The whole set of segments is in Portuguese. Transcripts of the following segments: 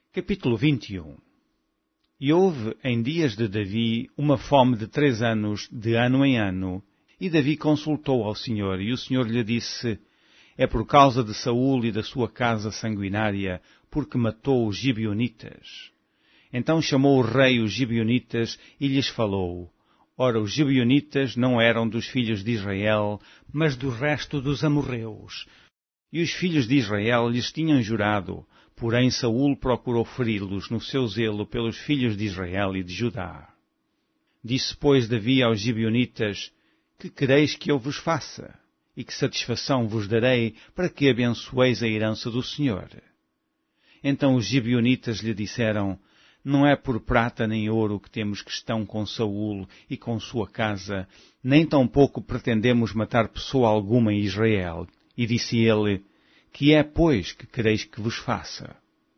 Capítulo 21. E houve em dias de Davi uma fome de 3 anos, de ano em ano, e Davi consultou ao Senhor, e o Senhor lhe disse: É por causa de Saul e da sua casa sanguinária, porque matou os gibeonitas. Então chamou o rei os gibeonitas e lhes falou. Ora, os gibeonitas não eram dos filhos de Israel, mas do resto dos amorreus. E os filhos de Israel lhes tinham jurado, porém Saul procurou feri-los no seu zelo pelos filhos de Israel e de Judá. Disse, pois, Davi aos gibeonitas: Que quereis que eu vos faça? E que satisfação vos darei para que abençoeis a herança do Senhor? Então os gibeonitas lhe disseram: Não é por prata nem ouro que temos questão com Saul e com sua casa, nem tampouco pretendemos matar pessoa alguma em Israel. E disse ele: Que é, pois, que quereis que vos faça?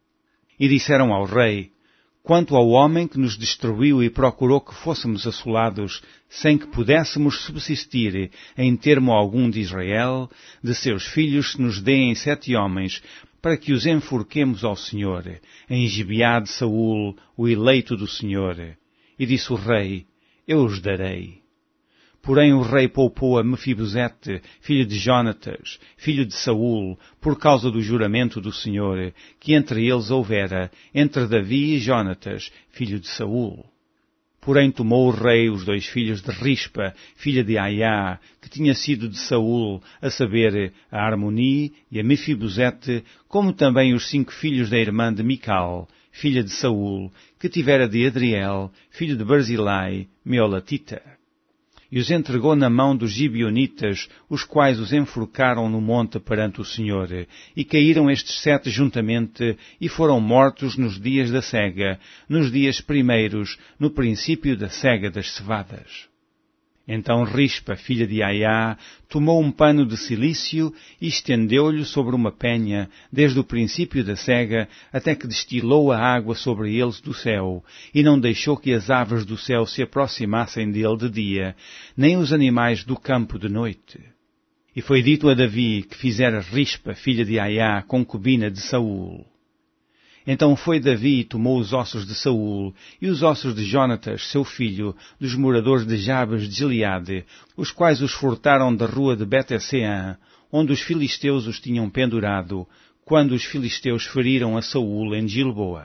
E disseram ao rei: Quanto ao homem que nos destruiu e procurou que fôssemos assolados, sem que pudéssemos subsistir em termo algum de Israel, de seus filhos se nos deem 7 homens, para que os enforquemos ao Senhor, em Gibeá de Saul, o eleito do Senhor. E disse o rei: Eu os darei. Porém o rei poupou a Mefibosete, filho de Jonatas, filho de Saul, por causa do juramento do Senhor, que entre eles houvera, entre Davi e Jonatas, filho de Saul. Porém tomou o rei os 2 filhos de Rispa, filha de Aiá, que tinha sido de Saul, a saber, a Armoni e a Mefibosete, como também os 5 filhos da irmã de Mical, filha de Saul, que tivera de Adriel, filho de Barzilai, Meolatita. E os entregou na mão dos gibeonitas, os quais os enforcaram no monte perante o Senhor. E caíram estes 7 juntamente, e foram mortos nos dias da cega, nos dias primeiros, no princípio da cega das cevadas. Então Rispa, filha de Aiá, tomou um pano de cilício e estendeu-lhe sobre uma penha, desde o princípio da cega, até que destilou a água sobre eles do céu, e não deixou que as aves do céu se aproximassem dele de dia, nem os animais do campo de noite. E foi dito a Davi que fizera Rispa, filha de Aiá, concubina de Saul. Então foi Davi e tomou os ossos de Saul e os ossos de Jonatas, seu filho, dos moradores de Jabes de Gileade, os quais os furtaram da rua de Bet-Seã, onde os filisteus os tinham pendurado, quando os filisteus feriram a Saul em Gilboa.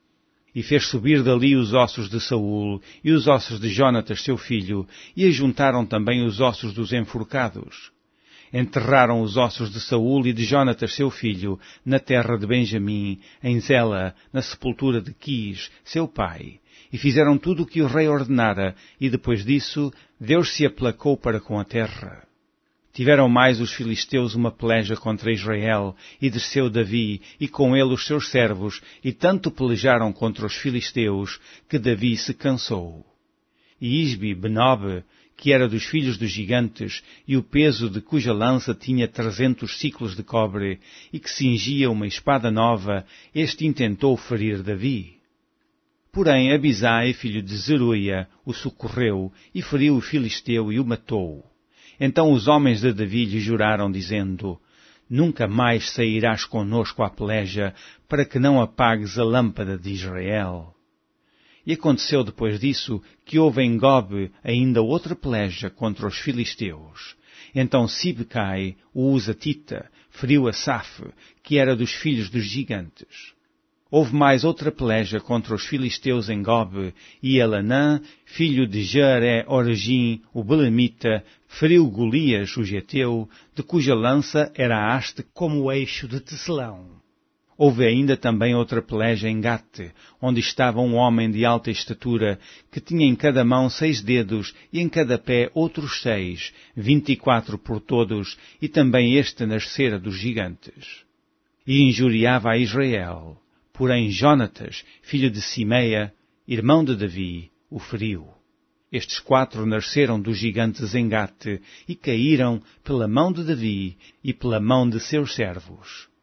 E fez subir dali os ossos de Saul e os ossos de Jonatas, seu filho, e ajuntaram também os ossos dos enforcados. Enterraram os ossos de Saul e de Jonatas, seu filho, na terra de Benjamim, em Zela, na sepultura de Quis, seu pai. E fizeram tudo o que o rei ordenara, e depois disso, Deus se aplacou para com a terra. Tiveram mais os filisteus uma peleja contra Israel, e desceu Davi, e com ele os seus servos, e tanto pelejaram contra os filisteus, que Davi se cansou. E Isbi-Benob, que era dos filhos dos gigantes, e o peso de cuja lança tinha 300 ciclos de cobre, e que cingia uma espada nova, este intentou ferir Davi. Porém Abisai, filho de Zeruia, o socorreu, e feriu o filisteu e o matou. Então os homens de Davi lhe juraram, dizendo: Nunca mais sairás conosco à peleja, para que não apagues a lâmpada de Israel. E aconteceu depois disso que houve em Gob ainda outra peleja contra os filisteus. Então Sibecai, o Uzatita, feriu Asaf, que era dos filhos dos gigantes. Houve mais outra peleja contra os filisteus em Gob, e Elanã, filho de Jare-Oragim, o Belemita, feriu Golias, o Geteu, de cuja lança era a haste como o eixo de tecelão. Houve ainda também outra peleja em Gate, onde estava um homem de alta estatura, que tinha em cada mão 6 dedos e em cada pé outros 6, 24 por todos, e também este nascera dos gigantes. E injuriava a Israel. Porém Jonatas, filho de Simeia, irmão de Davi, o feriu. Estes 4 nasceram dos gigantes em Gate, e caíram pela mão de Davi e pela mão de seus servos.